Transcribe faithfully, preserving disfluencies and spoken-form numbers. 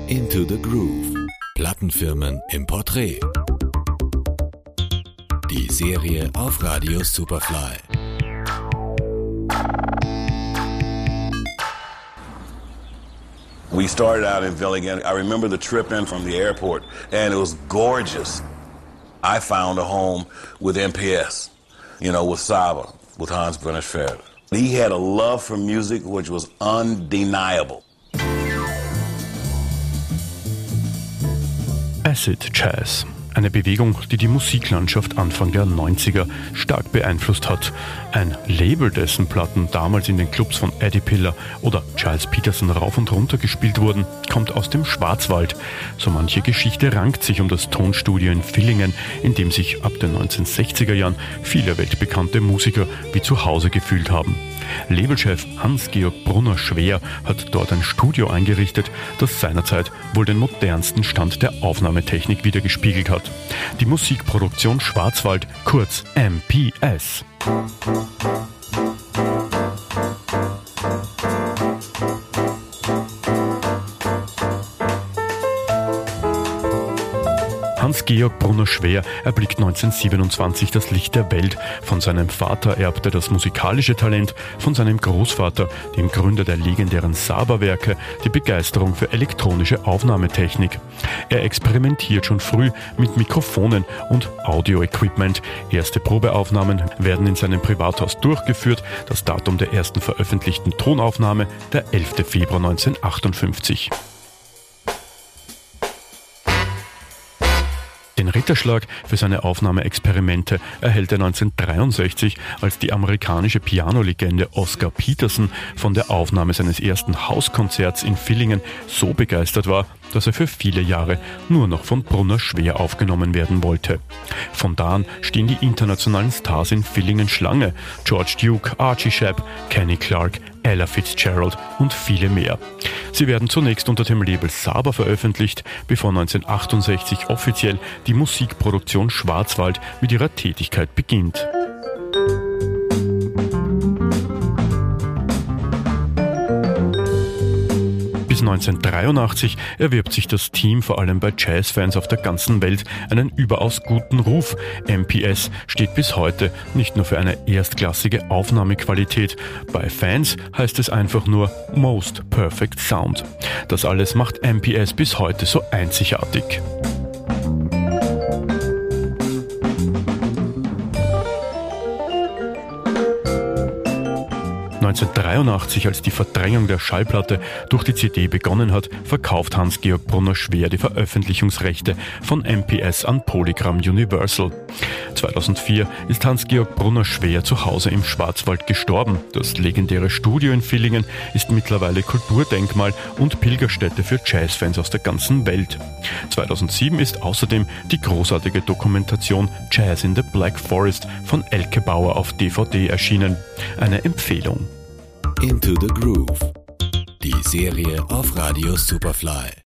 Into the Groove. Plattenfirmen im Porträt. Die Serie auf Radio Superfly. We started out in Villigan. I remember the trip in from the airport, and it was gorgeous. I found a home with M P S, you know, with Saba, with Hans Brunner-Schwerter. He had a love for music which was undeniable. Acid Jazz. Eine Bewegung, die die Musiklandschaft Anfang der neunziger stark beeinflusst hat. Ein Label, dessen Platten damals in den Clubs von Eddie Piller oder Charles Peterson rauf und runter gespielt wurden, kommt aus dem Schwarzwald. So manche Geschichte rankt sich um das Tonstudio in Villingen, in dem sich ab den neunzehnhundertsechziger Jahren viele weltbekannte Musiker wie zu Hause gefühlt haben. Labelchef Hans-Georg Brunner-Schwer hat dort ein Studio eingerichtet, das seinerzeit wohl den modernsten Stand der Aufnahmetechnik widergespiegelt hat. Die Musikproduktion Schwarzwald, kurz M P S. Hans-Georg Brunner-Schwer erblickt neunzehnhundertsiebenundzwanzig das Licht der Welt. Von seinem Vater erbte er das musikalische Talent, von seinem Großvater, dem Gründer der legendären Saba-Werke, die Begeisterung für elektronische Aufnahmetechnik. Er experimentiert schon früh mit Mikrofonen und Audio-Equipment. Erste Probeaufnahmen werden in seinem Privathaus durchgeführt. Das Datum der ersten veröffentlichten Tonaufnahme, der elfter Februar neunzehnhundertachtundfünfzig. Den Ritterschlag für seine Aufnahmeexperimente erhält er neunzehnhundertdreiundsechzig, als die amerikanische Pianolegende Oscar Peterson von der Aufnahme seines ersten Hauskonzerts in Villingen so begeistert war, dass er für viele Jahre nur noch von Brunner-Schwer aufgenommen werden wollte. Von da an stehen die internationalen Stars in Villingen Schlange: George Duke, Archie Shepp, Kenny Clarke, Ella Fitzgerald und viele mehr. Sie werden zunächst unter dem Label Saba veröffentlicht, bevor neunzehnhundertachtundsechzig offiziell die Musikproduktion Schwarzwald mit ihrer Tätigkeit beginnt. Bis neunzehnhundertdreiundachtzig erwirbt sich das Team vor allem bei Jazzfans auf der ganzen Welt einen überaus guten Ruf. M P S steht bis heute nicht nur für eine erstklassige Aufnahmequalität. Bei Fans heißt es einfach nur Most Perfect Sound. Das alles macht M P S bis heute so einzigartig. neunzehnhundertdreiundachtzig, als die Verdrängung der Schallplatte durch die C D begonnen hat, verkauft Hans-Georg Brunner-Schwer die Veröffentlichungsrechte von M P S an Polygram Universal. zweitausendvier ist Hans-Georg Brunner-Schwer zu Hause im Schwarzwald gestorben. Das legendäre Studio in Villingen ist mittlerweile Kulturdenkmal und Pilgerstätte für Jazzfans aus der ganzen Welt. zweitausendsieben ist außerdem die großartige Dokumentation Jazz in the Black Forest von Elke Bauer auf D V D erschienen. Eine Empfehlung. Into the Groove. Die Serie auf Radio Superfly.